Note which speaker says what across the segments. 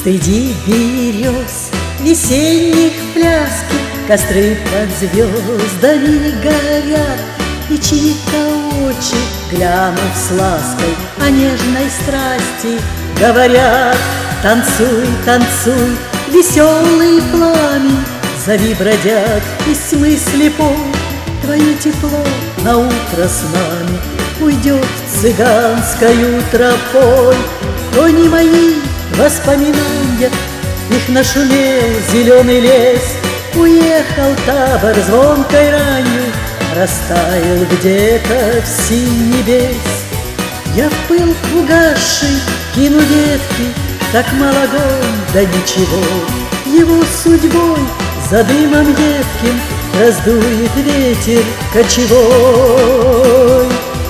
Speaker 1: Среди берез весенних пляски костры под звездами горят, и чьи-то очи, глянув с лаской, о нежной страсти говорят. Танцуй, танцуй, веселый пламень, зови бродяг из тьмы слепой. Твое тепло на утро с нами уйдет цыганскою тропой. То не мои воспоминания, их нашумел зеленый лес. Уехал табор звонкой ранью, растаял где-то в синь небес. Я в пыл угасший кину ветки, так мал огонь, да ничего. Его судьбой за дымом едким раздует ветер кочевой.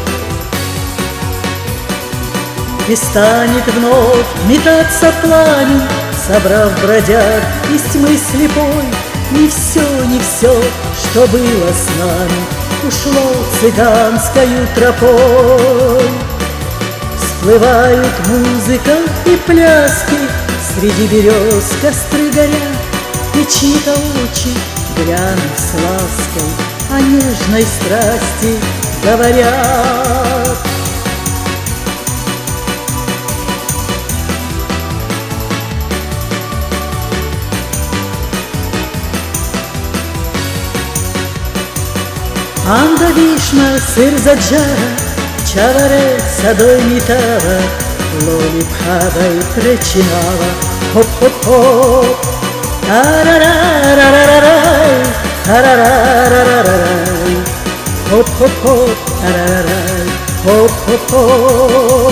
Speaker 1: И станет вновь метаться пламень, собрав бродяг из тьмы слепой. Не все, не все, что было с нами, ушло цыганскою тропой. Всплывают музыка и пляски, среди берез костры горят, и чьи-то очи, глянув с лаской, о нежной страсти говорят. Анда вишна, сыр заджара, чаваре садой митава, лоли пхавай причинава. Хоп-хоп-хоп, тарарарарарарай, тарарарарарай, хоп-хоп-хоп, тарарарай, хоп-хоп-хоп.